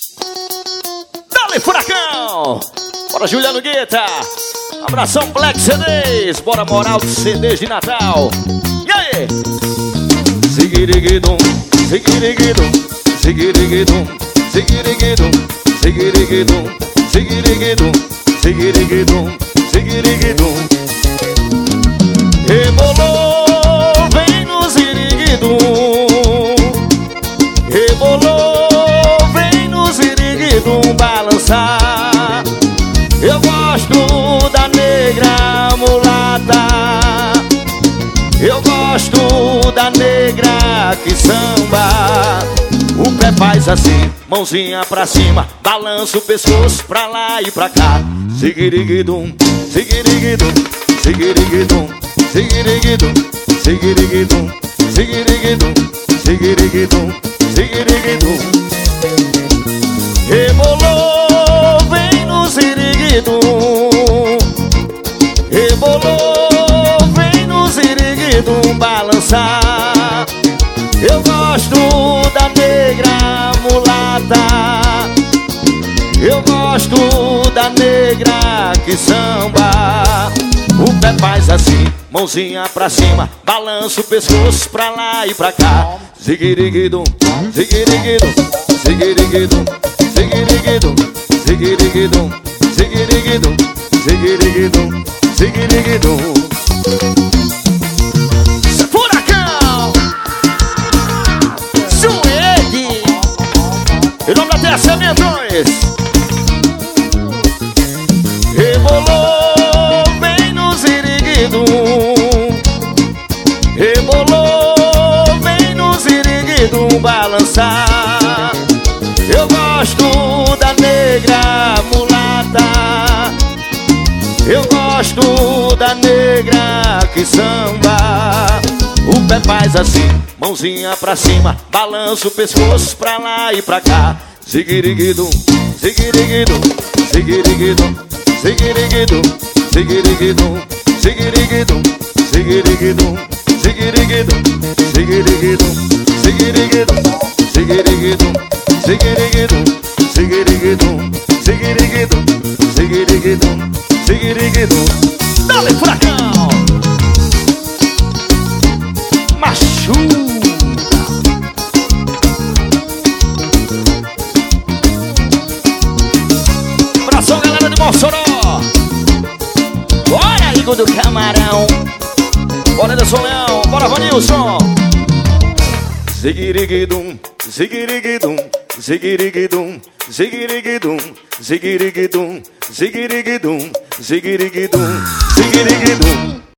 Dale, furacão! Bora, Juliano Guetta! Abração, Black CDs! Bora, Moral de CDs de Natal! E aí? Ziguiriguidum, ziguiriguidum, ziguiriguidum, ziguiriguidum, ziguiriguidum, ziguiriguidum, ziguiriguidum, ziguiriguidum. Rebolou, vem no ziriguidum. Rebolou, vem no ziriguidum balançar. Eu gosto da negra mulata. Eu gosto da negra que samba. O pé faz assim, mãozinha pra cima, balança o pescoço pra lá e pra cá. Ziguiriguidum, ziguiriguidum, ziguiriguidum, ziguiriguidum, ziguiriguidum, ziguiriguidum, ziguiriguidum, ziguiriguidum. Rebolou, vem no ziriguidum. Rebolou, vem no ziriguidum balançar. Eu gosto da negra mulata. Eu gosto da negra que samba. O pé faz assim, mãozinha pra cima, balança o pescoço pra lá e pra cá. Ziguiriguidum, ziguiriguidum, ziguiriguidum, ziguiriguidum, ziguiriguidum, ziguiriguidum, ziguiriguidum, ziguiriguidum. Furacão! Suede! Em nome da TSM Medrões. Rebolou, vem no ziriguidum. Rebolou, vem no ziriguidum balançar. Eu gosto da negra mulata. Eu gosto da negra que samba. O pé faz assim, mãozinha pra cima, balança o pescoço pra lá e pra cá. Ziguiriguidum, ziguiriguidum, ziguiriguidum, ziguiriguidum, ziguiriguidum, ziguiriguidum, ziguiriguidum, ziguiriguidum, ziguiriguidum, ziguiriguidum, ziguiriguidum, ziguiriguidum, ziguiriguidum, ziguiriguidum, ziguiriguidum, ziguiriguidum. Dale, furacão! Machuca! Abração, galera de Mossoró! Bora, Igor do Camarão! Bora, Anderson Leão! Bora, Vanilson! Ziguiriguidum, ziguiriguidum, ziguiriguidum, ziguiriguidum, ziguiriguidum, ziguiriguidum, ziguiriguidum, ziguiriguidum.